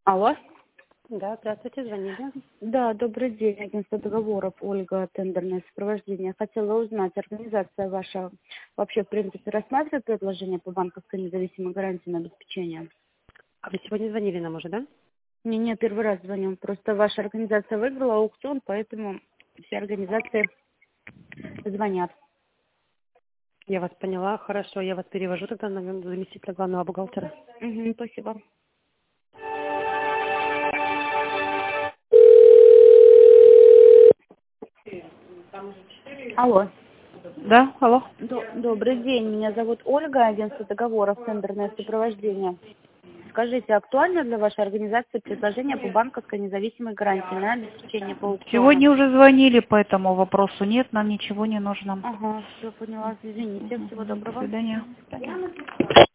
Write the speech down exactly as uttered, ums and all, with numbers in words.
Алло. Да, здравствуйте, звоните. Да, добрый день. Агентство договоров Ольга, тендерное сопровождение. Хотела узнать, организация ваша вообще, в принципе, рассматривает предложение по банковской независимой гарантии на обеспечение? А вы сегодня звонили нам уже, да? Не, не, первый раз звоню. Просто ваша организация выиграла аукцион, поэтому все организации звонят. Я вас поняла, хорошо, я вас перевожу тогда на заместителя главного бухгалтера. Угу, спасибо. Алло. Да, алло. До- добрый день. Меня зовут Ольга, агентство договоров тендерное сопровождение. Скажите, актуально для вашей организации предложение по банковской независимой гарантии на обеспечение по аукциону? Сегодня уже звонили по этому вопросу. Нет, нам ничего не нужно. Ага, все поняла. Извините. Всего Мгм. До доброго. свидания. До свидания.